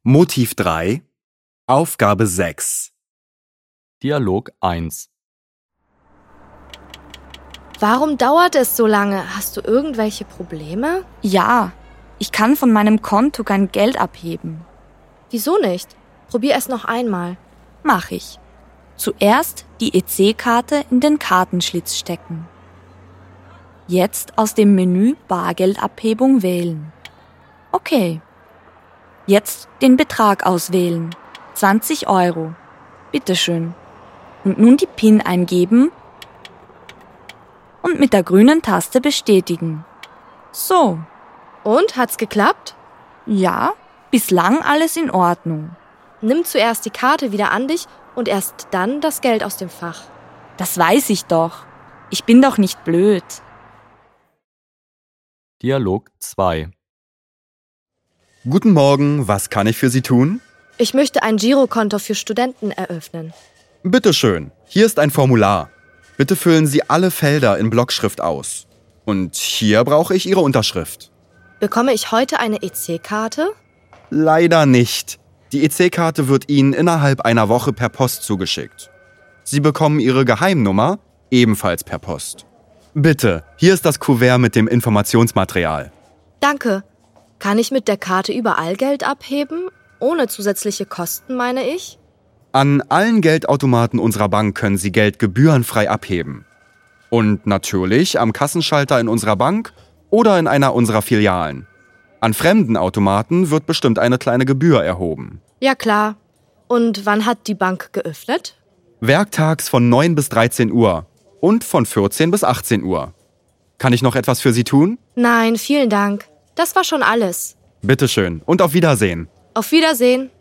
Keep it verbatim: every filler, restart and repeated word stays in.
Motiv drei, Aufgabe sechs. Dialog eins. Warum dauert es so lange? Hast du irgendwelche Probleme? Ja, ich kann von meinem Konto kein Geld abheben. Wieso nicht? Probier es noch einmal. Mach ich. Zuerst die E C-Karte in den Kartenschlitz stecken. Jetzt aus dem Menü Bargeldabhebung wählen. Okay. Jetzt den Betrag auswählen. zwanzig Euro. Bitteschön. Und nun die PIN eingeben und mit der grünen Taste bestätigen. So. Und, hat's geklappt? Ja, bislang alles in Ordnung. Nimm zuerst die Karte wieder an dich und erst dann das Geld aus dem Fach. Das weiß ich doch. Ich bin doch nicht blöd. Dialog zwei. Guten Morgen, was kann ich für Sie tun? Ich möchte ein Girokonto für Studenten eröffnen. Bitte schön, hier ist ein Formular. Bitte füllen Sie alle Felder in Blockschrift aus. Und hier brauche ich Ihre Unterschrift. Bekomme ich heute eine E C-Karte? Leider nicht. Die E C-Karte wird Ihnen innerhalb einer Woche per Post zugeschickt. Sie bekommen Ihre Geheimnummer ebenfalls per Post. Bitte, hier ist das Kuvert mit dem Informationsmaterial. Danke. Kann ich mit der Karte überall Geld abheben? Ohne zusätzliche Kosten, meine ich? An allen Geldautomaten unserer Bank können Sie Geld gebührenfrei abheben. Und natürlich am Kassenschalter in unserer Bank oder in einer unserer Filialen. An fremden Automaten wird bestimmt eine kleine Gebühr erhoben. Ja, klar. Und wann hat die Bank geöffnet? Werktags von neun bis dreizehn Uhr und von vierzehn bis achtzehn Uhr. Kann ich noch etwas für Sie tun? Nein, vielen Dank. Das war schon alles. Bitteschön und auf Wiedersehen. Auf Wiedersehen.